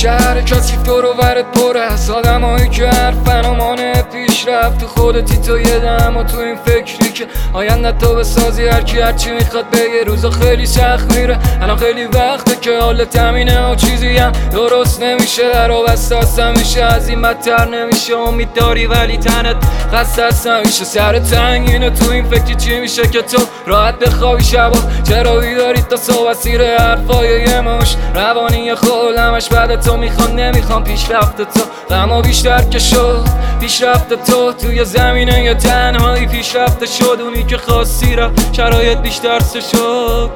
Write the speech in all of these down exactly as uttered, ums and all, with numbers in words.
شهر کسی دور و برت پر است آدمایی که حرفن و مانع پیشرفت تو خودتی تو یه دم و تو این فکری که آینده تو بسازی هرکی هرچی میخواد بگه روزا خیلی سخت میره الان خیلی وقته که حالت همینه و چیزی هم درست نمیشه در و بستاست میشه از این بدتر نمیشه امید داری ولی تنت خستست نمیشه سر تنگینه تو این فکری چی میشه که تو راحت بخوابی شبا چرا بیداری تا صبح سیر حرفای یه مش روانی خود همش بعد تو میخوان نمیخوان پیشرفت تو غما بیشتر که شد پیشرفت تو توی زمینه یا تنهایی پیشرفت شد اونی که خواستی را شرایط بیشتر سه شد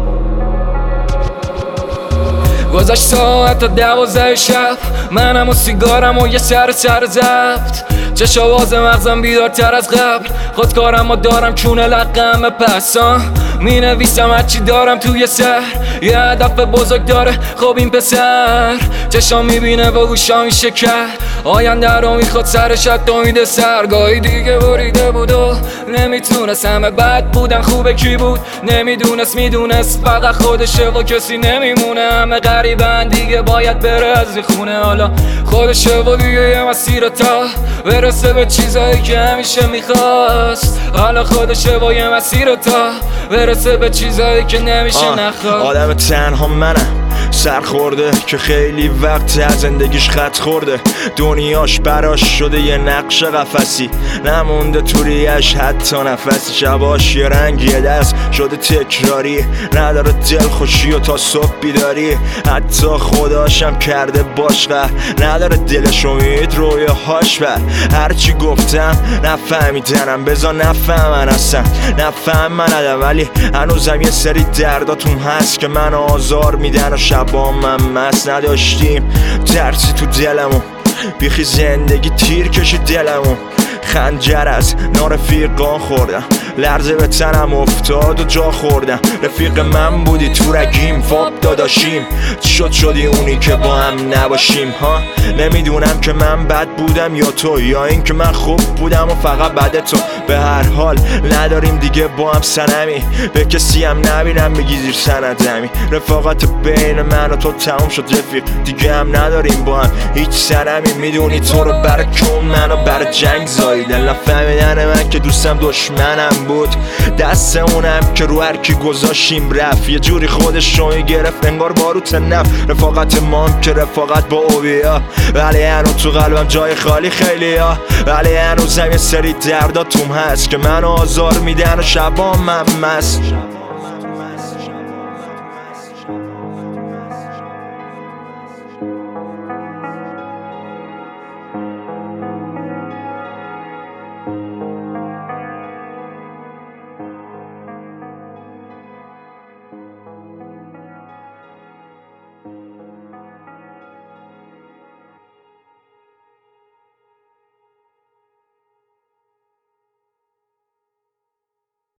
گذشت ساعت تا دوازده شب منم و سیگارم و یه سر سر زفت چش آواز مغزم بیدارتر از قبل خودکارم و دارم چونه لقم پسان می نویسم هرچی دارم توی سر یه هدف بزرگ داره خب این پسر چشام میبینه با گوشا میشه کرد آینده رو میخواد سرش حتی میده سرگاهی دیگه بریده بود و نمیتونست همه بد بودن خوبه کی بود نمیدونست میدونست فقط خودشه و کسی نمیمونه همه غریبن دیگه باید بره از این خونه حالا خودشه و دیگه یه مسیر تا برسه به چیزایی که همیشه میخواست حالا خودشه و یه مسیر تا برسه به چیزایی که نمیشه نخواد آدم تنها منم سر خورده که خیلی وقت از زندگیش خط خورده دنیاش براش شده یه نقش قفسی نمونده توریش حتی نفسی شباش یه رنگ یه دست شده تکراری نداره دل خوشی و تا صبح بیداری حتی خداشم کرده باش قهر نداره دلش امید رویاهاش بر هرچی گفتم نفهمیدنم بذار نفهمن اصلا نفهم من ندم ولی هنوزم یه سری درداتون هست که من آزار میدن و شبا من مست نداشتیم ترسی تو دلمون بیخی زندگی تیر کشید دلمون خنجر از نارفیقان خوردم لرزه به تنم افتاد و جا خوردم رفیق من بودی تو رگیم فاب داداشیم چی شد شدی اونی که با هم نباشیم ها نمیدونم که من بد بودم یا تو یا این که من خوب بودم و فقط بد تو به هر حال نداریم دیگه با هم سنمی به کسی هم نبینم بگی زیر سندمی رفاقت بین من و تو تموم شد رفیق دیگه هم نداریم با هم هیچ سنمی میدونی تو رو بر کن منو بر جنگ زاییدن نفهمیدن من که دوستم دشمنم بود دست اونم که رو هرکی گذاشیم رفت یه جوری خودش رو گرفت انگار باروت نفت رفاقت مام که رفاقت با اوبیا ولی هنو تو قلبم جای خالی خیلی ها ولی هنوزم یه سری درداتون هست که منو آزار میدن و شبا من مست